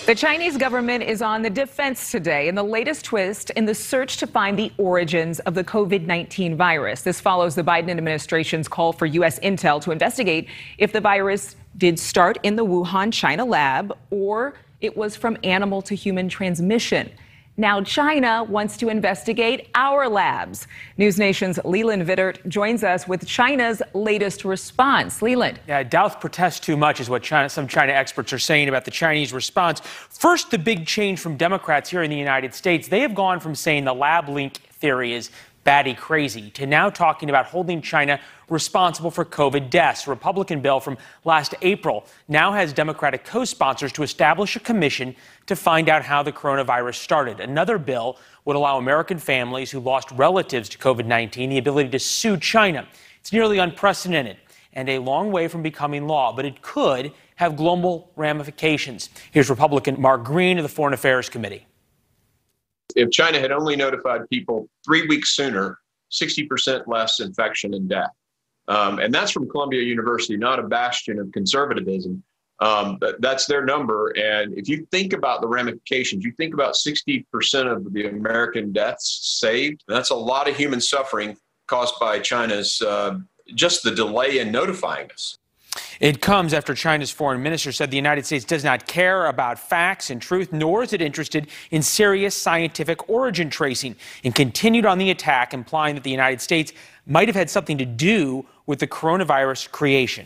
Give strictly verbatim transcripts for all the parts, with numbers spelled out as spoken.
The Chinese government is on the defense today in the latest twist in the search to find the origins of the COVID nineteen virus. This follows the Biden administration's call for U S intel to investigate if the virus did start in the Wuhan, China lab or it was from animal to human transmission. Now China wants to investigate our labs. News Nation's Leland Vittert joins us with China's latest response. Leland. Yeah, doubts protest too much is what China, some China experts are saying about the Chinese response. First, the big change from Democrats here in the United States. They have gone from saying the lab leak theory is batty crazy to now talking about holding China responsible for COVID deaths. A Republican bill from last April now has Democratic co-sponsors to establish a commission to find out how the coronavirus started. Another bill would allow American families who lost relatives to COVID nineteen the ability to sue China. It's nearly unprecedented and a long way from becoming law, but it could have global ramifications. Here's Republican Mark Green of the Foreign Affairs Committee. If China had only notified people three weeks sooner, sixty percent less infection and death. Um, and that's from Columbia University, not a bastion of conservatism. Um, but that's their number. And if you think about the ramifications, you think about sixty percent of the American deaths saved. That's a lot of human suffering caused by China's uh, just the delay in notifying us. It comes after China's foreign minister said the United States does not care about facts and truth, nor is it interested in serious scientific origin tracing, and continued on the attack, implying that the United States might have had something to do with the coronavirus creation.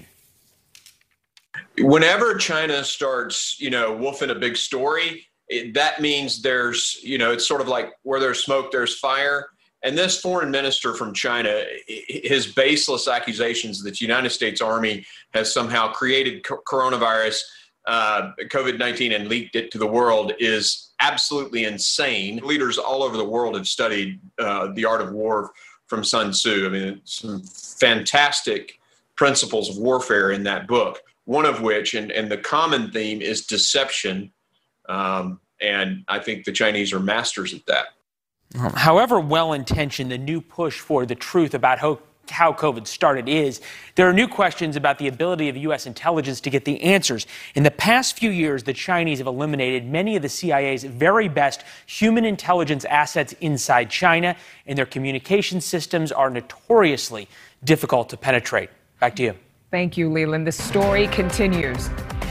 Whenever China starts, you know, woofing a big story, it, that means there's, you know, it's sort of like where there's smoke, there's fire. And this foreign minister from China, his baseless accusations that the United States Army has somehow created coronavirus, uh, COVID nineteen, and leaked it to the world is absolutely insane. Leaders all over the world have studied uh, The Art of War from Sun Tzu. I mean, some fantastic principles of warfare in that book, one of which, and, and the common theme is deception. Um, and I think the Chinese are masters at that. However well-intentioned the new push for the truth about how, how COVID started is, there are new questions about the ability of U S intelligence to get the answers. In the past few years, the Chinese have eliminated many of the C I A's very best human intelligence assets inside China, and their communication systems are notoriously difficult to penetrate. Back to you. Thank you, Leland. The story continues.